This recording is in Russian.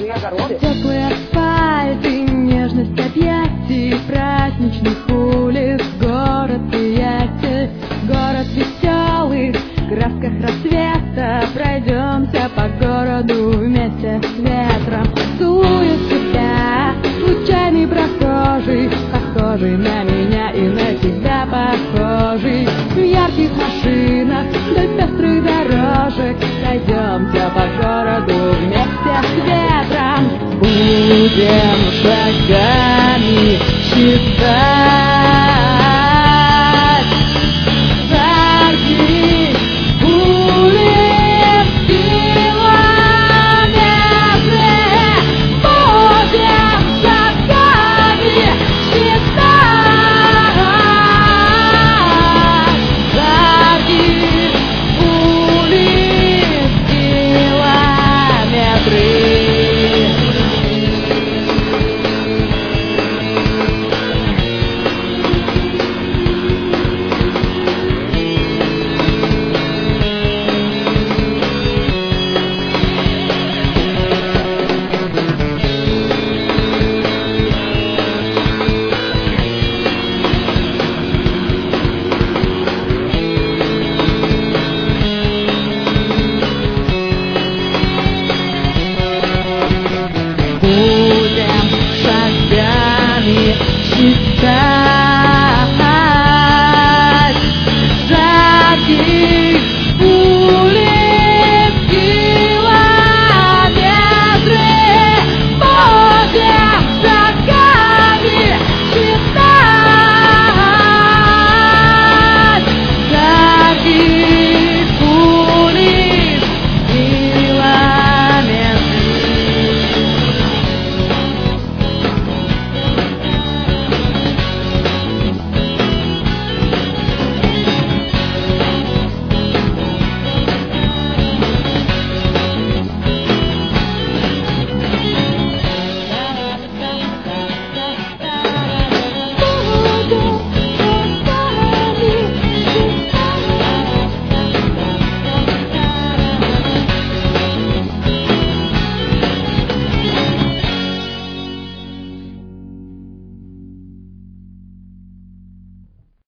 Теплый асфальт и нежность объятий, праздничных улиц, город приятель, город веселый, в красках рассвета. Пройдемся по городу вместе с ветром. Целует тебя случайный прохожий, похожий на меня и на тебя похожий. В ярких машинах вдоль пестрых дорожек пройдемся по городу вместе с ветром. Будем шагами считать шаги улиц, километры. Будем шагами считать шаги улиц, километры. Будем шагами считать